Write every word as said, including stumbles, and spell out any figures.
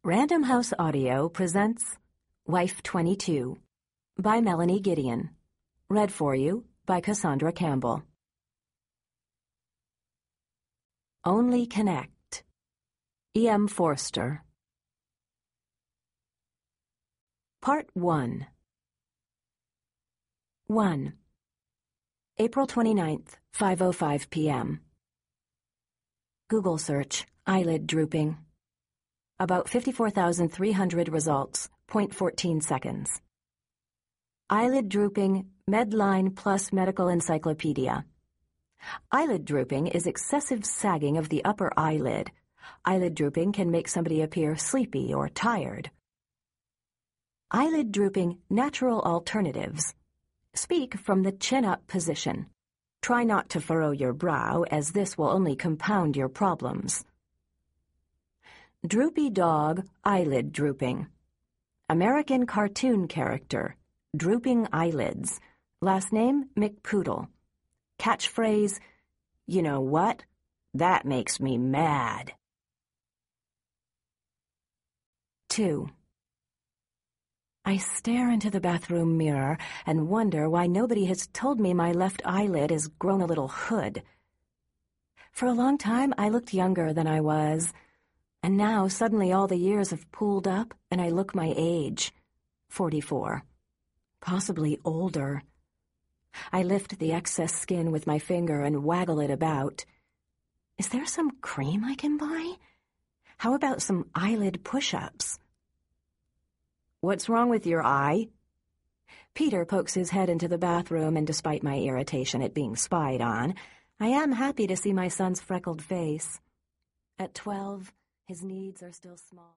Random House Audio presents Wife twenty-two by Melanie Gideon. Read for you by Cassandra Campbell. Only Connect. E M Forster. Part one. one. April twenty-ninth, five oh five p m Google search, eyelid drooping. About fifty-four thousand three hundred results, zero point one four seconds. Eyelid drooping, Medline plus Medical Encyclopedia. Eyelid drooping is excessive sagging of the upper eyelid. Eyelid drooping can make somebody appear sleepy or tired. Eyelid drooping, natural alternatives. Speak from the chin-up position. Try not to furrow your brow, as this will only compound your problems. Droopy dog, eyelid drooping. American cartoon character, drooping eyelids. Last name, McPoodle. Catchphrase, you know what? That makes me mad. two. I stare into the bathroom mirror and wonder why nobody has told me my left eyelid has grown a little hood. For a long time, I looked younger than I was. And now, suddenly, all the years have pooled up, and I look my age. Forty-four. Possibly older. I lift the excess skin with my finger and waggle it about. Is there some cream I can buy? How about some eyelid push-ups? What's wrong with your eye? Peter pokes his head into the bathroom, and despite my irritation at being spied on, I am happy to see my son's freckled face. At twelve, his needs are still small.